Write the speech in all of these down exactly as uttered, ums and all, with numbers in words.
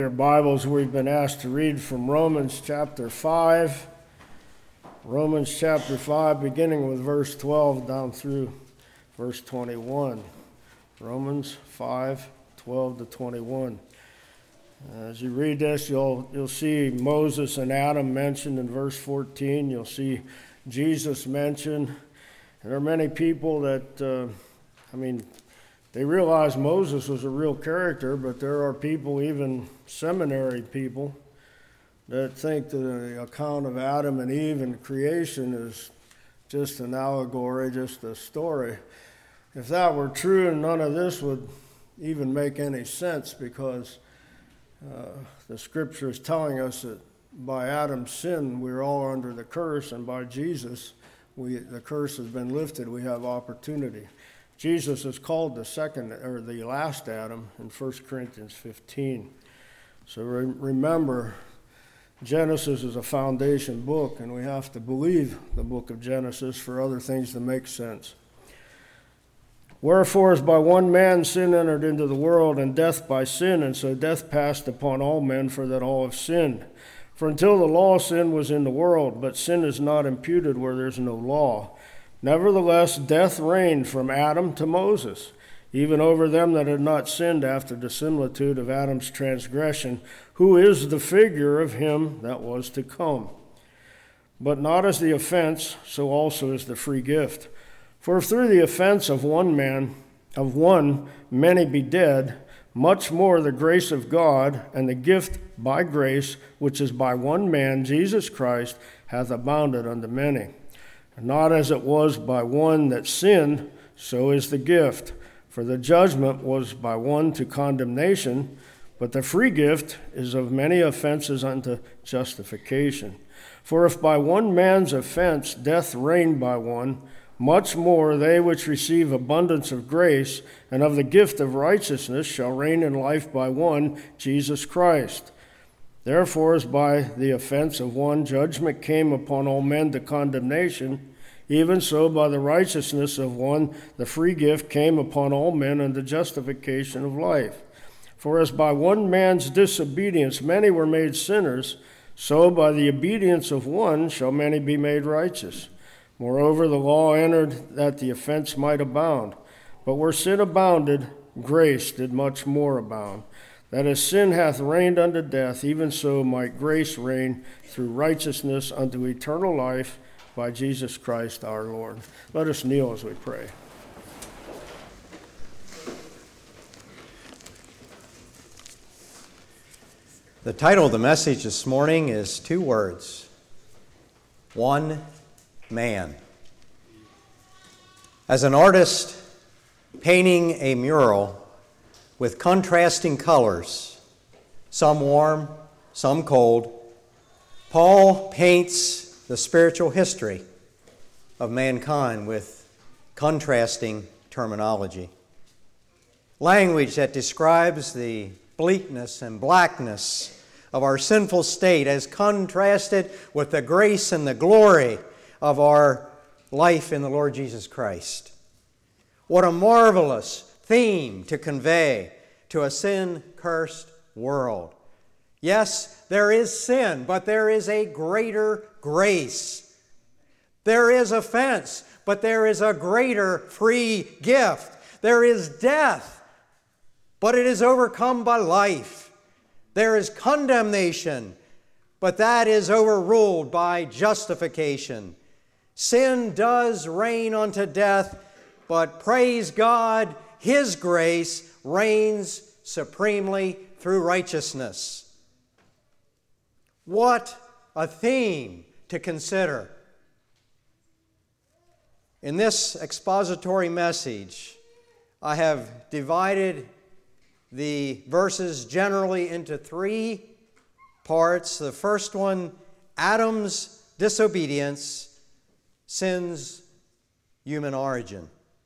Your Bibles, we've been asked to read from Romans chapter five. Romans chapter five, beginning with verse twelve down through verse twenty-one. Romans five, twelve to twenty-one. As you read this, you'll you'll see Moses and Adam mentioned in verse fourteen. You'll see Jesus mentioned. And there are many people that, uh, I mean, they realize Moses was a real character, but there are people, even seminary people, that think that the account of Adam and Eve and creation is just an allegory, just a story. If that were true, none of this would even make any sense, because uh, the scripture is telling us that by Adam's sin, we're all under the curse, and by Jesus, we, the curse has been lifted. We have opportunity. Jesus is called the second or the last Adam in First Corinthians fifteen. So re- remember, Genesis is a foundation book, and we have to believe the book of Genesis for other things to make sense. Wherefore, as by one man sin entered into the world, and death by sin, and so death passed upon all men, for that all have sinned. For until the law, sin was in the world, but sin is not imputed where there is no law. Nevertheless, death reigned from Adam to Moses, even over them that had not sinned after the similitude of Adam's transgression, who is the figure of him that was to come. But not as the offense, so also is the free gift. For if through the offense of one man, of one, many be dead, much more the grace of God and the gift by grace, which is by one man, Jesus Christ, hath abounded unto many. Not as it was by one that sinned, so is the gift. For the judgment was by one to condemnation, but the free gift is of many offenses unto justification. For if by one man's offense death reigned by one, much more they which receive abundance of grace and of the gift of righteousness shall reign in life by one, Jesus Christ. Therefore, as by the offense of one judgment came upon all men to condemnation, even so by the righteousness of one the free gift came upon all men unto justification of life. For as by one man's disobedience many were made sinners, so by the obedience of one shall many be made righteous. Moreover, the law entered that the offense might abound. But where sin abounded, grace did much more abound. That as sin hath reigned unto death, even so might grace reign through righteousness unto eternal life by Jesus Christ our Lord. Let us kneel as we pray. The title of the message this morning is two words: one man. As an artist painting a mural with contrasting colors, some warm, some cold, Paul paints the spiritual history of mankind with contrasting terminology. Language that describes the bleakness and blackness of our sinful state as contrasted with the grace and the glory of our life in the Lord Jesus Christ. What a marvelous theme to convey to a sin-cursed world. Yes, there is sin, but there is a greater grace. There is offense, but there is a greater free gift. There is death, but it is overcome by life. There is condemnation, but that is overruled by justification. Sin does reign unto death, but praise God, His grace reigns supremely through righteousness. What a theme to consider. In this expository message, I have divided the verses generally into three parts. The first one, Adam's disobedience, sin's human origin.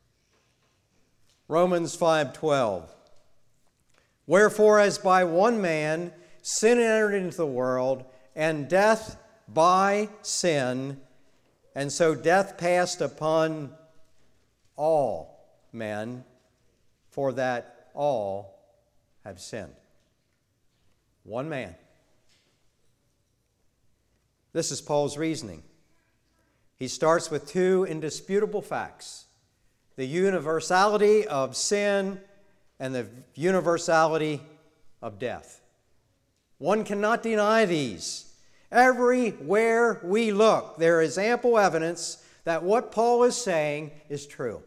Romans five twelve. Wherefore, as by one man sin entered into the world, and death by sin, and so death passed upon all men, for that all have sinned. One man. This is Paul's reasoning. He starts with two indisputable facts: the universality of sin and the universality of death. One cannot deny these. Everywhere we look, there is ample evidence that what Paul is saying is true.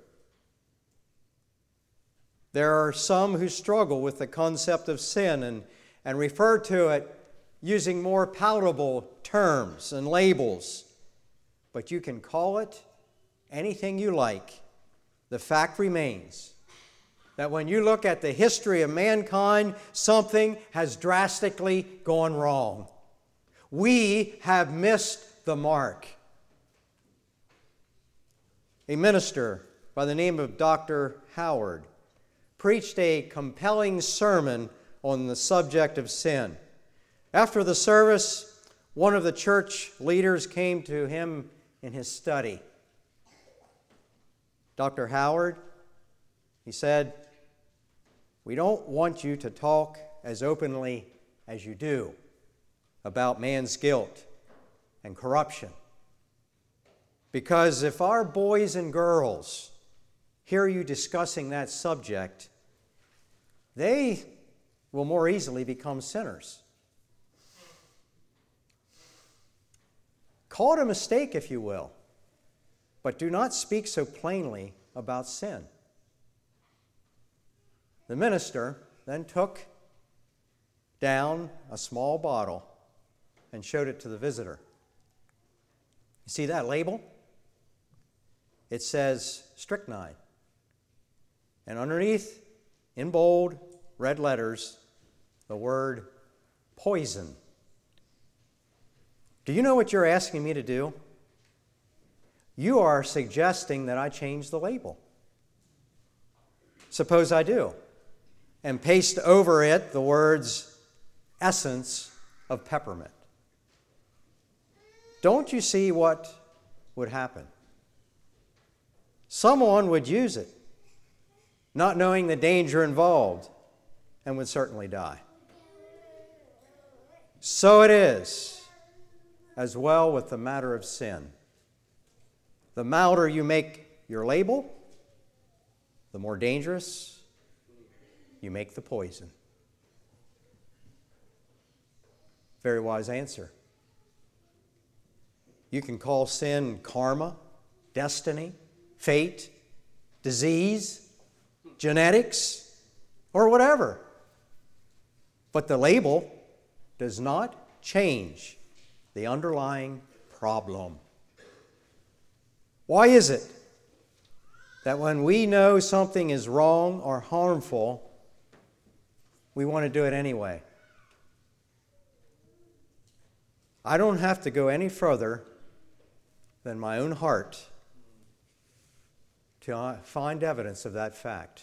There are some who struggle with the concept of sin and, and refer to it using more palatable terms and labels. But you can call it anything you like. The fact remains that when you look at the history of mankind, something has drastically gone wrong. We have missed the mark. A minister by the name of Doctor Howard preached a compelling sermon on the subject of sin. After the service, one of the church leaders came to him in his study. Doctor Howard, he said, "We don't want you to talk as openly as you do about man's guilt and corruption. Because if our boys and girls hear you discussing that subject, they will more easily become sinners. Call it a mistake, if you will, but do not speak so plainly about sin." The minister then took down a small bottle and showed it to the visitor. You see that label? It says strychnine. And underneath, in bold, red letters, the word poison. Do you know what you're asking me to do? You are suggesting that I change the label. Suppose I do, and paste over it the words essence of peppermint. Don't you see what would happen? Someone would use it, not knowing the danger involved, and would certainly die. So it is as well with the matter of sin. The milder you make your label, the more dangerous you make the poison. Very wise answer. You can call sin karma, destiny, fate, disease, genetics, or whatever. But the label does not change the underlying problem. Why is it that when we know something is wrong or harmful, we want to do it anyway? I don't have to go any further than my own heart to find evidence of that fact.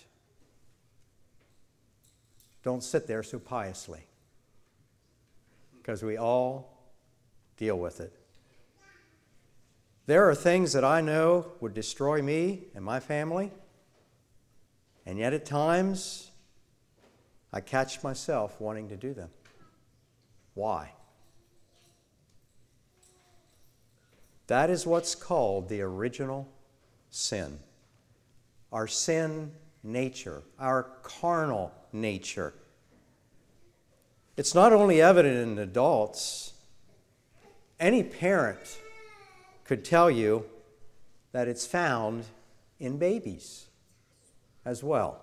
Don't sit there so piously, because we all deal with it. There are things that I know would destroy me and my family, and yet at times I catch myself wanting to do them. Why? That is what's called the original sin. Our sin nature, our carnal nature. It's not only evident in adults. Any parent could tell you that it's found in babies as well.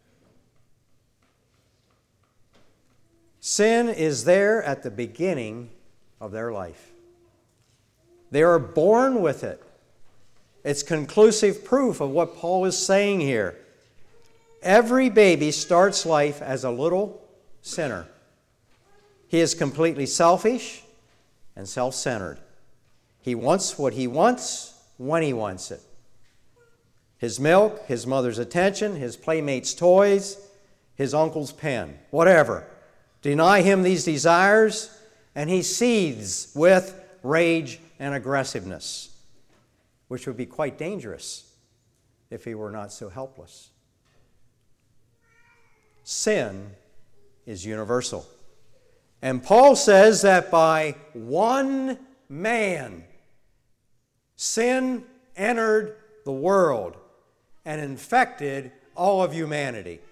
Sin is there at the beginning of their life. They are born with it. It's conclusive proof of what Paul is saying here. Every baby starts life as a little sinner. He is completely selfish and self-centered. He wants what he wants when he wants it. His milk, his mother's attention, his playmates' toys, his uncle's pen, whatever. Deny him these desires, and he seethes with rage and aggressiveness, which would be quite dangerous if he were not so helpless. Sin is universal. And Paul says that by one man, sin entered the world and infected all of humanity.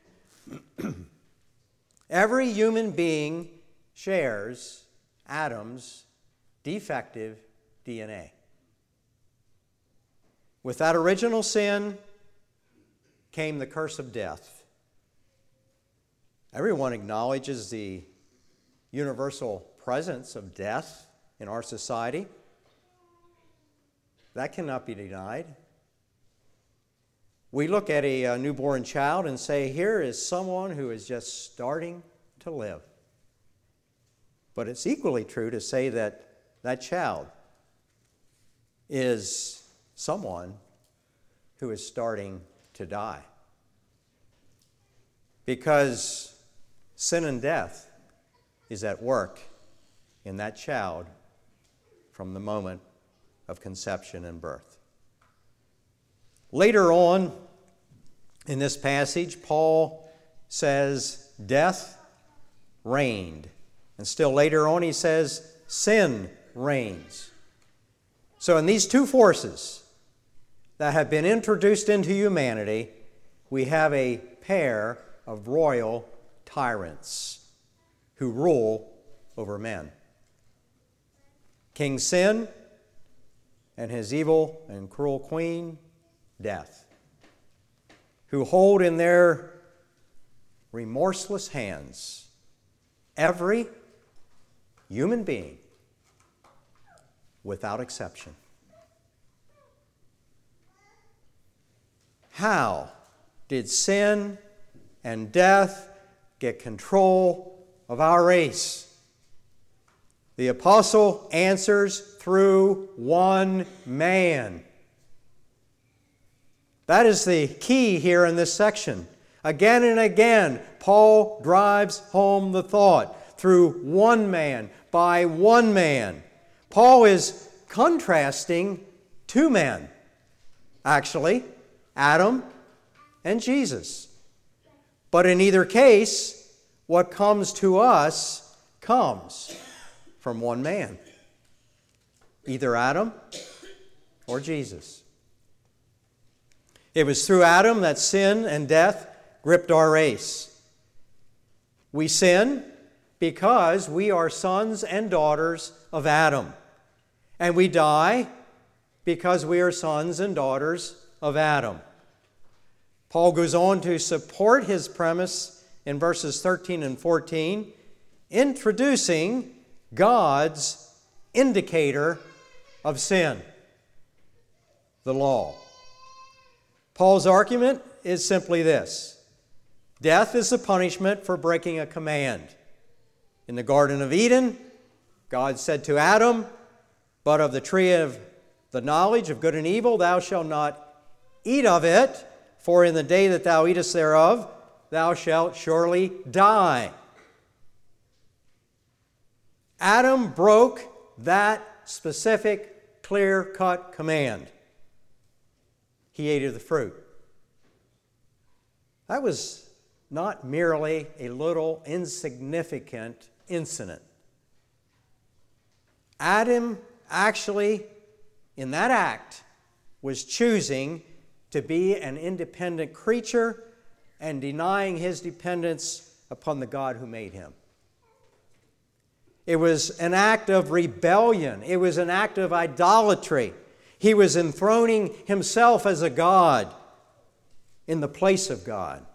Every human being shares Adam's defective D N A. With that original sin came the curse of death. Everyone acknowledges the universal presence of death in our society. That cannot be denied. We look at a, a newborn child and say, here is someone who is just starting to live. But it's equally true to say that that child is someone who is starting to die. Because sin and death is at work in that child from the moment of conception and birth. Later on in this passage, Paul says death reigned. And still later on he says sin reigns. So in these two forces that have been introduced into humanity, we have a pair of royal tyrants who rule over men. King Sin and his evil and cruel queen, Death, who hold in their remorseless hands every human being without exception. How did sin and death get control of our race? The apostle answers through one man. That is the key here in this section. Again and again, Paul drives home the thought through one man, by one man. Paul is contrasting two men, actually, Adam and Jesus. But in either case, what comes to us comes from one man, either Adam or Jesus. It was through Adam that sin and death gripped our race. We sin because we are sons and daughters of Adam. And we die because we are sons and daughters of Adam. Paul goes on to support his premise in verses thirteen and fourteen, introducing God's indicator of sin, the law. Paul's argument is simply this: death is the punishment for breaking a command. In the Garden of Eden, God said to Adam, "But of the tree of the knowledge of good and evil thou shalt not eat of it, for in the day that thou eatest thereof thou shalt surely die." Adam broke that specific, clear-cut command. He ate of the fruit. That was not merely a little insignificant incident. Adam actually, in that act, was choosing to be an independent creature and denying his dependence upon the God who made him. It was an act of rebellion. It was an act of idolatry. He was enthroning himself as a god in the place of God.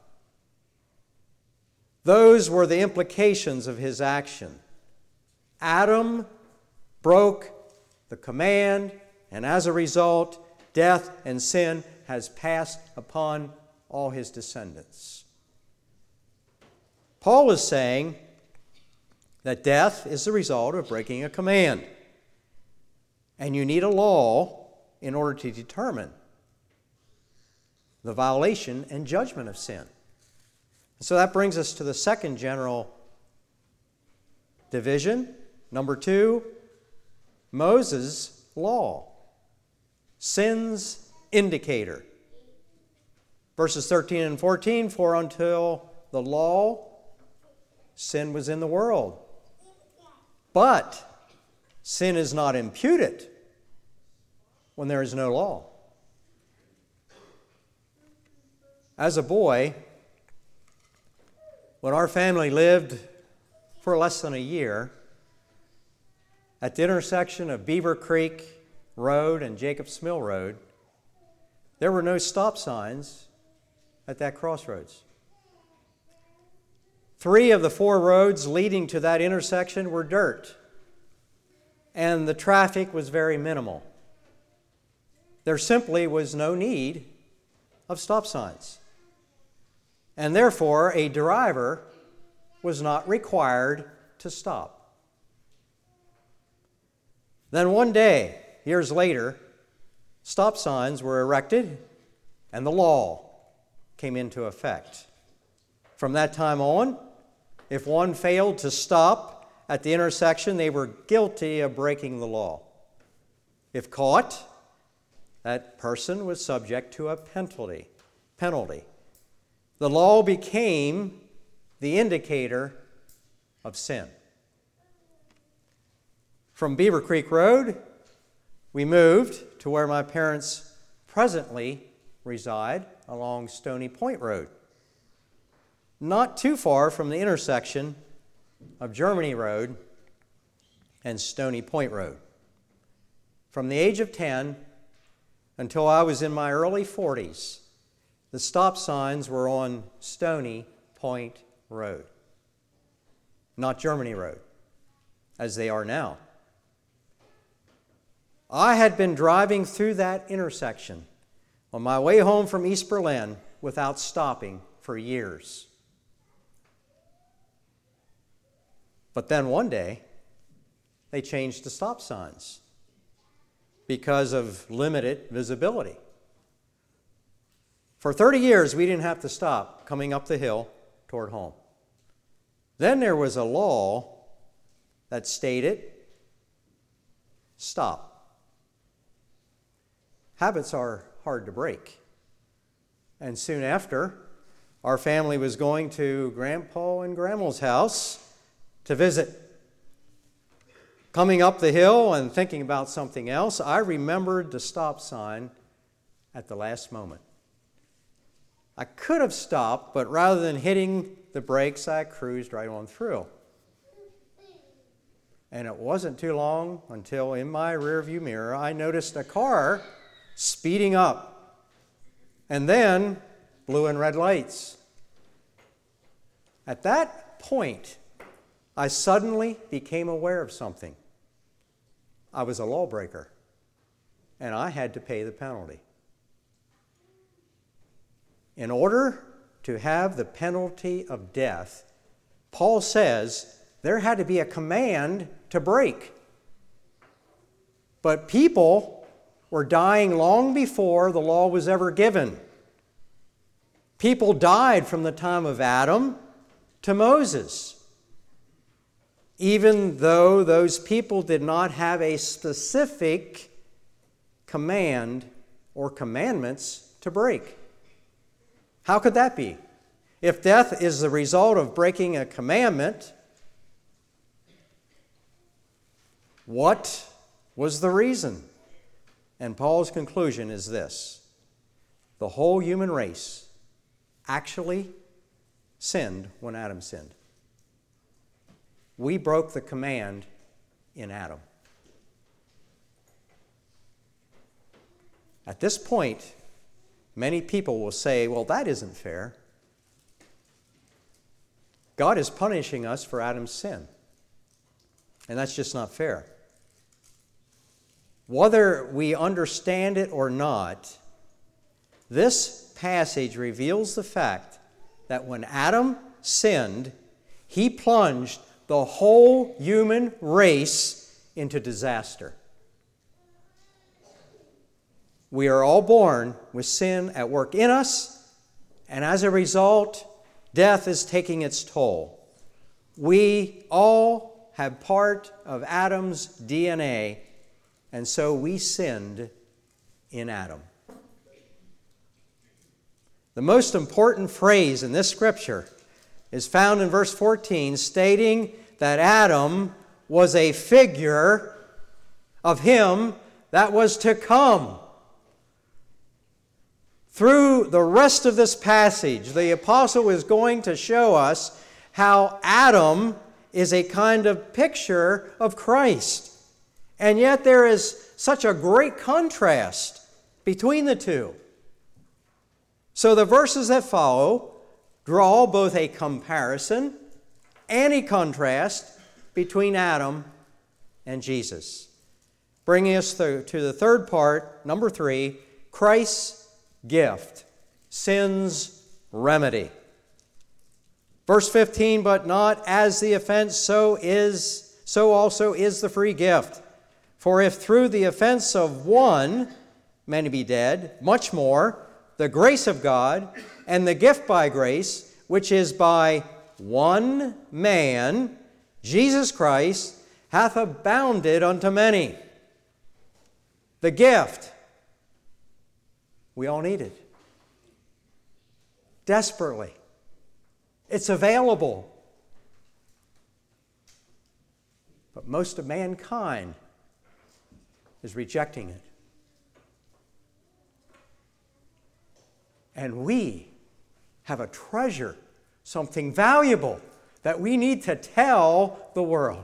Those were the implications of his action. Adam broke the command, and as a result, death and sin has passed upon all his descendants. Paul is saying that death is the result of breaking a command. And you need a law in order to determine the violation and judgment of sin. So that brings us to the second general division. Number two, Moses' law, sin's indicator. Verses thirteen and fourteen, for until the law, sin was in the world, But sin is not imputed when there is no law. As a boy, when our family lived for less than a year at the intersection of Beaver Creek Road and Jacobs Mill Road, there were no stop signs at that crossroads. Three of the four roads leading to that intersection were dirt, and the traffic was very minimal. There simply was no need of stop signs. And therefore, a driver was not required to stop. Then one day, years later, stop signs were erected and the law came into effect. From that time on, if one failed to stop at the intersection, they were guilty of breaking the law. If caught, that person was subject to a penalty. penalty. The law became the indicator of sin. From Beaver Creek Road, we moved to where my parents presently reside along Stony Point Road, not too far from the intersection of Germany Road and Stony Point Road. From the age of ten until I was in my early forties, the stop signs were on Stony Point Road, not Germany Road, as they are now. I had been driving through that intersection on my way home from East Berlin without stopping for years. But then one day, they changed the stop signs because of limited visibility. For thirty years, we didn't have to stop coming up the hill toward home. Then there was a law that stated, stop. Habits are hard to break. And soon after, our family was going to Grandpa and Grandma's house to visit. Coming up the hill and thinking about something else, I remembered the stop sign at the last moment. I could have stopped, but rather than hitting the brakes, I cruised right on through. And it wasn't too long until in my rearview mirror, I noticed a car speeding up, and then blue and red lights. At that point, I suddenly became aware of something. I was a lawbreaker, and I had to pay the penalty. In order to have the penalty of death, Paul says there had to be a command to break. But people were dying long before the law was ever given. People died from the time of Adam to Moses, even though those people did not have a specific command or commandments to break. How could that be? If death is the result of breaking a commandment, what was the reason? And Paul's conclusion is this: the whole human race actually sinned when Adam sinned. We broke the command in Adam. At this point, many people will say, well, that isn't fair. God is punishing us for Adam's sin. And that's just not fair. Whether we understand it or not, this passage reveals the fact that when Adam sinned, he plunged the whole human race into disaster. We are all born with sin at work in us, and as a result, death is taking its toll. We all have part of Adam's D N A, and so we sinned in Adam. The most important phrase in this scripture is found in verse fourteen, stating that Adam was a figure of him that was to come. Through the rest of this passage, the apostle is going to show us how Adam is a kind of picture of Christ. And yet there is such a great contrast between the two. So the verses that follow draw both a comparison and a contrast between Adam and Jesus. Bringing us to the third part, number three, Christ's gift, sin's remedy. Verse fifteen, but not as the offense, so is, so also is the free gift. For if through the offense of one many be dead, much more the grace of God and the gift by grace, which is by one man, Jesus Christ, hath abounded unto many. The gift, we all need it. Desperately. It's available. But most of mankind is rejecting it. And we have a treasure, something valuable that we need to tell the world.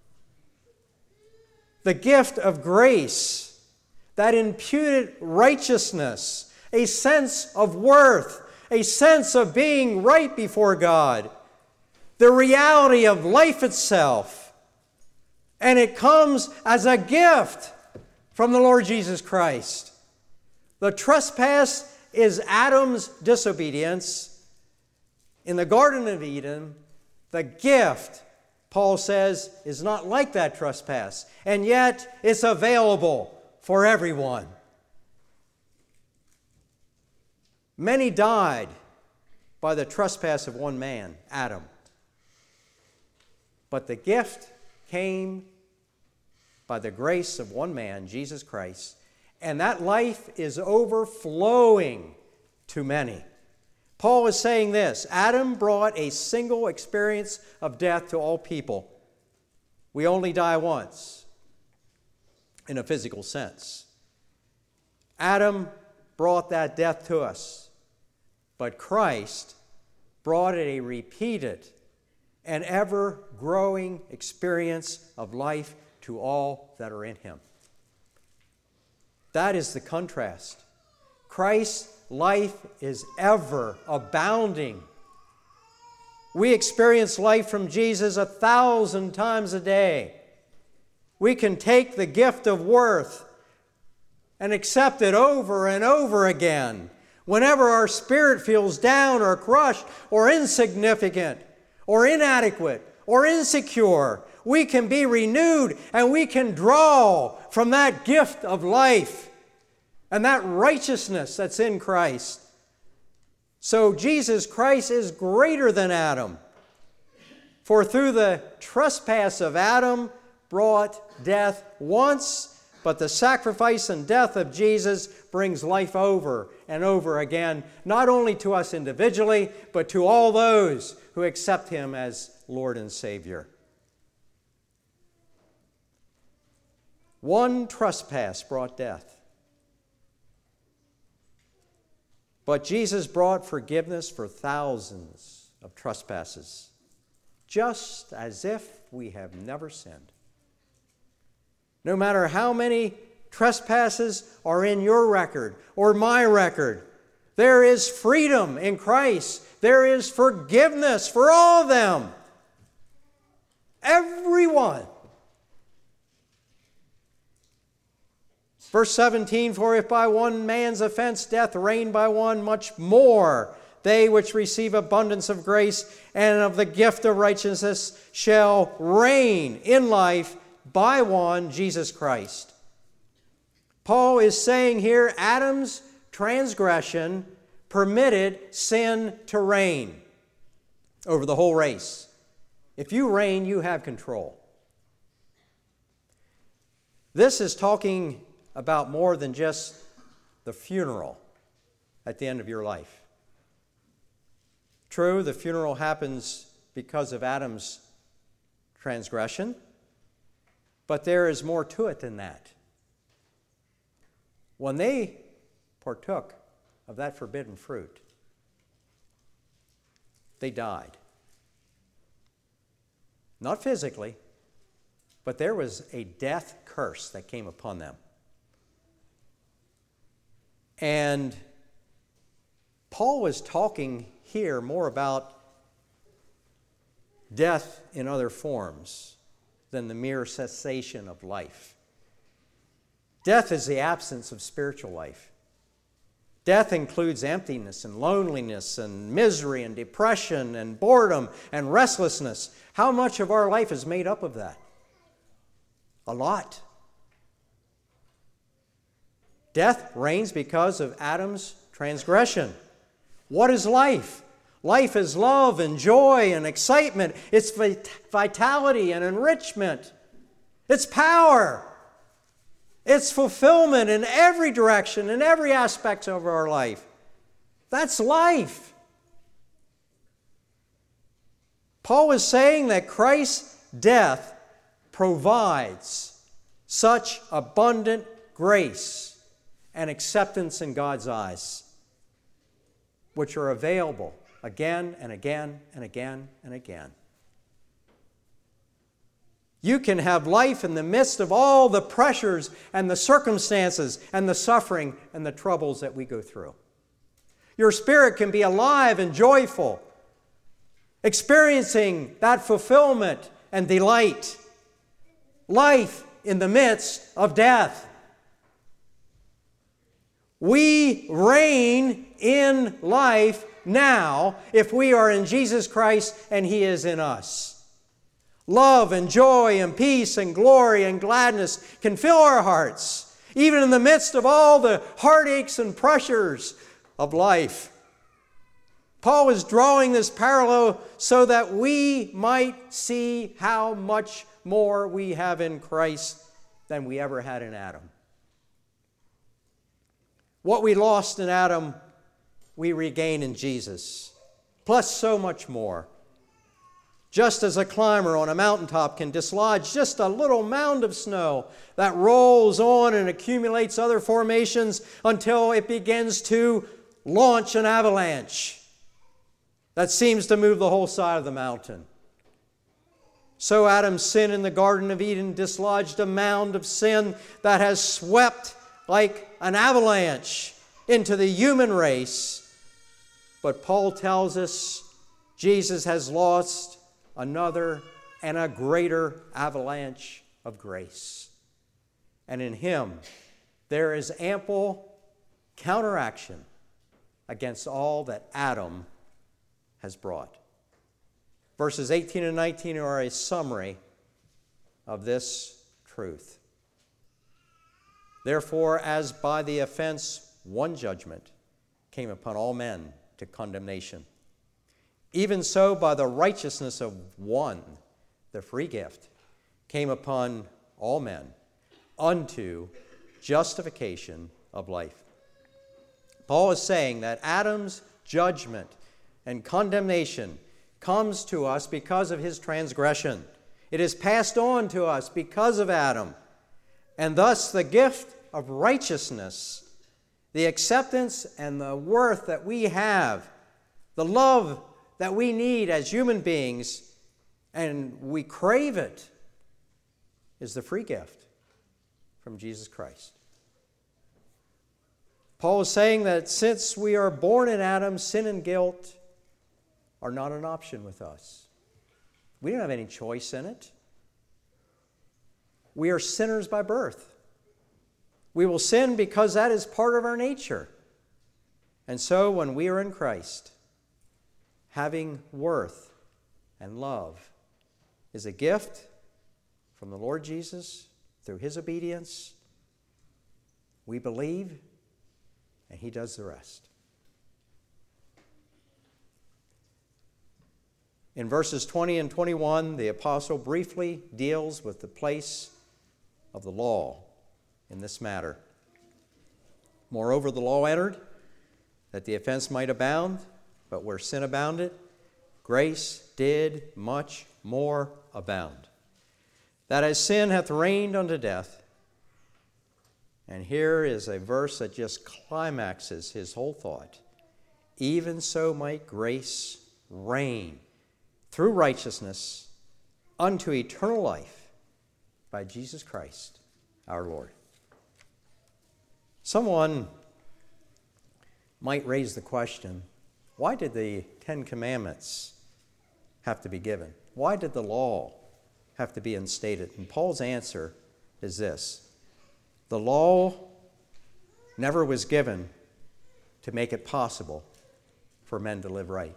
The gift of grace, that imputed righteousness, a sense of worth, a sense of being right before God, the reality of life itself. And it comes as a gift from the Lord Jesus Christ. The trespass is Adam's disobedience. In the Garden of Eden, the gift, Paul says, is not like that trespass. And yet, it's available for everyone. Many died by the trespass of one man, Adam. But the gift came by the grace of one man, Jesus Christ, and that life is overflowing to many. Paul is saying this: Adam brought a single experience of death to all people. We only die once, in a physical sense. Adam brought that death to us, but Christ brought it a repeated and ever-growing experience of life to all that are in him. That is the contrast. Christ's life is ever abounding. We experience life from Jesus a thousand times a day. We can take the gift of worth and accept it over and over again. Whenever our spirit feels down or crushed or insignificant or inadequate or insecure, we can be renewed and we can draw from that gift of life and that righteousness that's in Christ. So Jesus Christ is greater than Adam. For through the trespass of Adam brought death once, but the sacrifice and death of Jesus brings life over and over again, not only to us individually, but to all those who accept him as Lord and Savior. One trespass brought death. But Jesus brought forgiveness for thousands of trespasses, just as if we have never sinned. No matter how many trespasses are in your record or my record, there is freedom in Christ. There is forgiveness for all of them. Everyone. Verse seventeen, for if by one man's offense death reigned by one, much more they which receive abundance of grace and of the gift of righteousness shall reign in life by one, Jesus Christ. Paul is saying here, Adam's transgression permitted sin to reign over the whole race. If you reign, you have control. This is talking about more than just the funeral at the end of your life. True, the funeral happens because of Adam's transgression, But there is more to it than that. When they partook of that forbidden fruit, they died. Not physically, but there was a death curse that came upon them. And Paul was talking here more about death in other forms than the mere cessation of life. Death is the absence of spiritual life. Death includes emptiness and loneliness and misery and depression and boredom and restlessness. How much of our life is made up of that? A lot. Death reigns because of Adam's transgression. What is life? Life is love and joy and excitement. It's vitality and enrichment. It's power. It's fulfillment in every direction, in every aspect of our life. That's life. Paul is saying that Christ's death provides such abundant grace and acceptance in God's eyes, which are available again and again and again and again. You can have life in the midst of all the pressures and the circumstances and the suffering and the troubles that we go through. Your spirit can be alive and joyful, experiencing that fulfillment and delight. Life in the midst of death. We reign in life now if we are in Jesus Christ and He is in us. Love and joy and peace and glory and gladness can fill our hearts, even in the midst of all the heartaches and pressures of life. Paul is drawing this parallel so that we might see how much more we have in Christ than we ever had in Adam. What we lost in Adam, we regain in Jesus, plus so much more. Just as a climber on a mountaintop can dislodge just a little mound of snow that rolls on and accumulates other formations until it begins to launch an avalanche that seems to move the whole side of the mountain. So Adam's sin in the Garden of Eden dislodged a mound of sin that has swept like an avalanche into the human race. But Paul tells us Jesus has lost another and a greater avalanche of grace. And in Him, there is ample counteraction against all that Adam has brought. Verses eighteen and nineteen are a summary of this truth. Therefore, as by the offense one judgment came upon all men to condemnation, even so by the righteousness of one, the free gift, came upon all men unto justification of life. Paul is saying that Adam's judgment and condemnation comes to us because of his transgression. It is passed on to us because of Adam. And thus the gift of righteousness, the acceptance and the worth that we have, the love that we need as human beings, and we crave it, is the free gift from Jesus Christ. Paul is saying that since we are born in Adam, sin and guilt are not an option with us. We don't have any choice in it. We are sinners by birth. We will sin because that is part of our nature. And so when we are in Christ, having worth and love is a gift from the Lord Jesus through His obedience. We believe, and He does the rest. In verses twenty and twenty-one, the apostle briefly deals with the place of the law in this matter. Moreover, the law entered that the offense might abound, but where sin abounded, grace did much more abound. that as sin hath reigned unto death, and here is a verse that just climaxes his whole thought, even so might grace reign through righteousness unto eternal life by Jesus Christ our Lord. Someone might raise the question, why did the Ten Commandments have to be given? Why did the law have to be instated? And Paul's answer is this: the law never was given to make it possible for men to live right.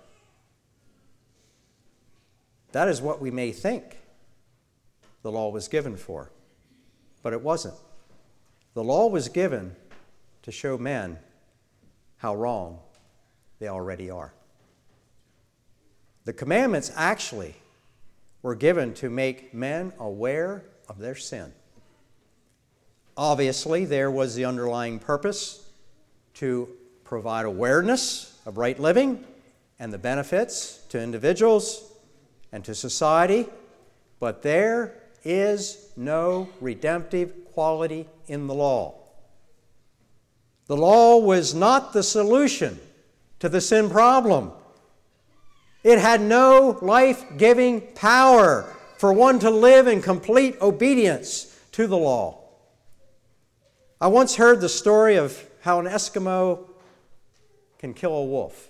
That is what we may think the law was given for, but it wasn't. The law was given to show men how wrong they already are. The commandments actually were given to make men aware of their sin. Obviously, there was the underlying purpose to provide awareness of right living and the benefits to individuals and to society, but there is no redemptive quality in the law. The law was not the solution to the sin problem. It had no life-giving power for one to live in complete obedience to the law. I once heard the story of how an Eskimo can kill a wolf.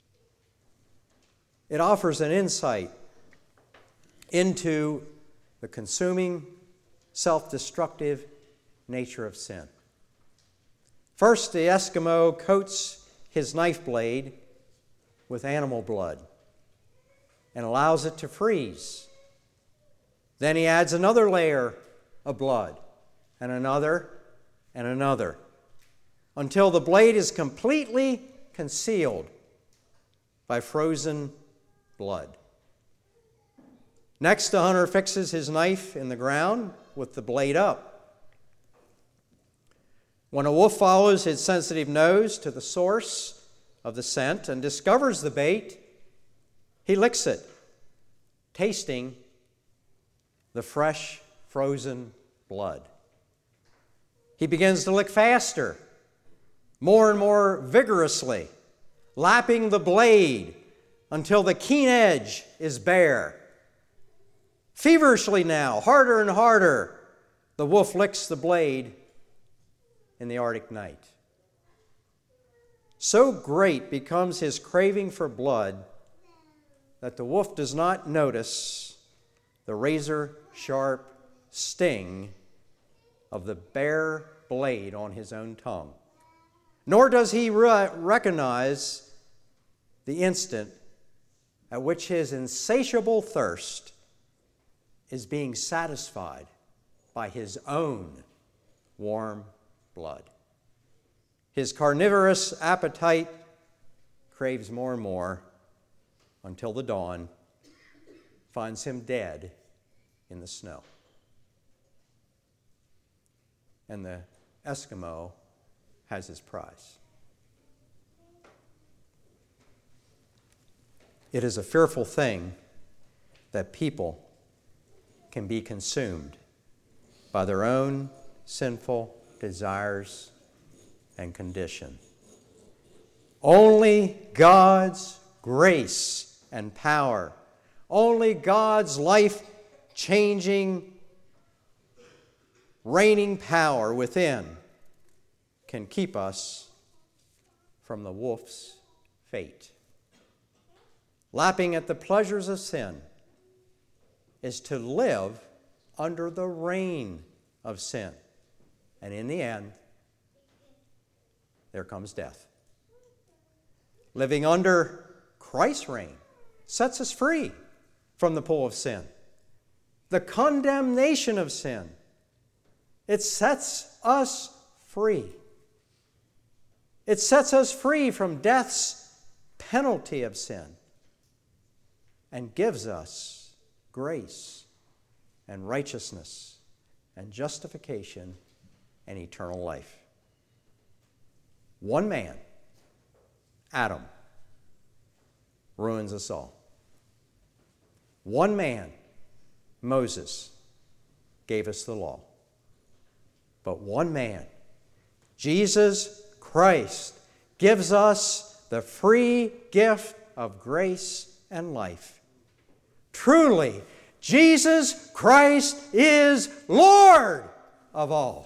It offers an insight into the consuming, self-destructive nature of sin. First, the Eskimo coats his knife blade with animal blood and allows it to freeze. Then he adds another layer of blood and another and another until the blade is completely concealed by frozen blood. Next, the hunter fixes his knife in the ground with the blade up. When a wolf follows his sensitive nose to the source of the scent and discovers the bait, he licks it, tasting the fresh, frozen blood. He begins to lick faster, more and more vigorously, lapping the blade until the keen edge is bare. Feverishly now, harder and harder, the wolf licks the blade in the Arctic night. So great becomes his craving for blood that the wolf does not notice the razor-sharp sting of the bare blade on his own tongue. Nor does he re- recognize the instant at which his insatiable thirst is being satisfied by his own warm blood. His carnivorous appetite craves more and more until the dawn finds him dead in the snow. And the Eskimo has his prize. It is a fearful thing that people can be consumed by their own sinful desires and condition. Only God's grace and power, only God's life-changing, reigning power within can keep us from the wolf's fate. Lapping at the pleasures of sin is to live under the reign of sin. And in the end, there comes death. Living under Christ's reign sets us free from the pull of sin, the condemnation of sin. It sets us free. It sets us free from death's penalty of sin and gives us grace and righteousness and justification and eternal life. One man, Adam, ruins us all. One man, Moses, gave us the law. But one man, Jesus Christ, gives us the free gift of grace and life. Truly, Jesus Christ is Lord of all.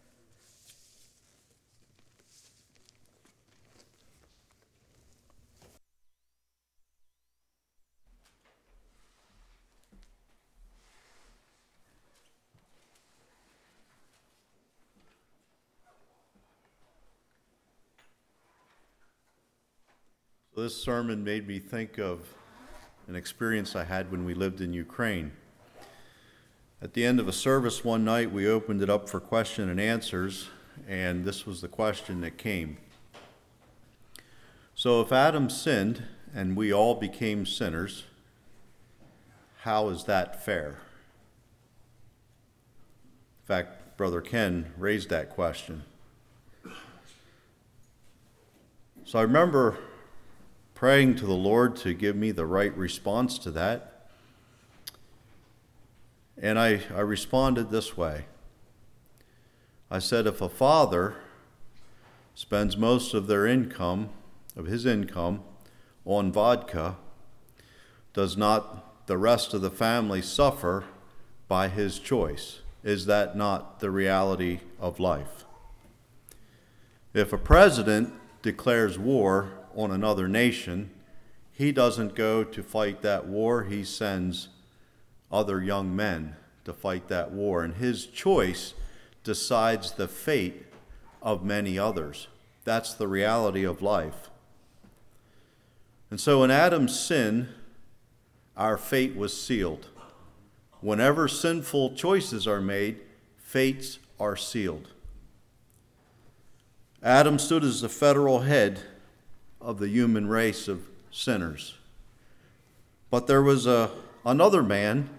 This sermon made me think of an experience I had when we lived in Ukraine. At the end of a service one night, we opened it up for question and answers, and this was the question that came. So if Adam sinned and we all became sinners, how is that fair? In fact, Brother Ken raised that question. So I remember praying to the Lord to give me the right response to that. And I, I responded this way. I said, if a father spends most of their income, of his income, on vodka, does not the rest of the family suffer by his choice? Is that not the reality of life? If a president declares war on another nation, he doesn't go to fight that war. He sends other young men to fight that war, and his choice decides the fate of many others. That's the reality of life. And so in Adam's sin, our fate was sealed. Whenever sinful choices are made, fates are sealed. Adam stood as the federal head of the human race of sinners. But there was a, another man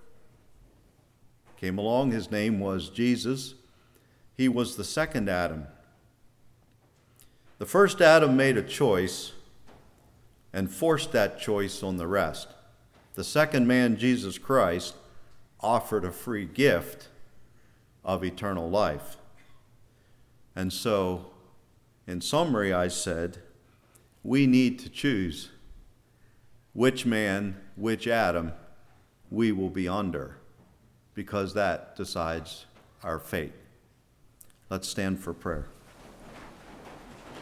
came along. His name was Jesus. He was the second Adam. The first Adam made a choice and forced that choice on the rest. The second man, Jesus Christ, offered a free gift of eternal life. And so, in summary, I said, we need to choose which man, which Adam we will be under, because that decides our fate. Let's stand for prayer.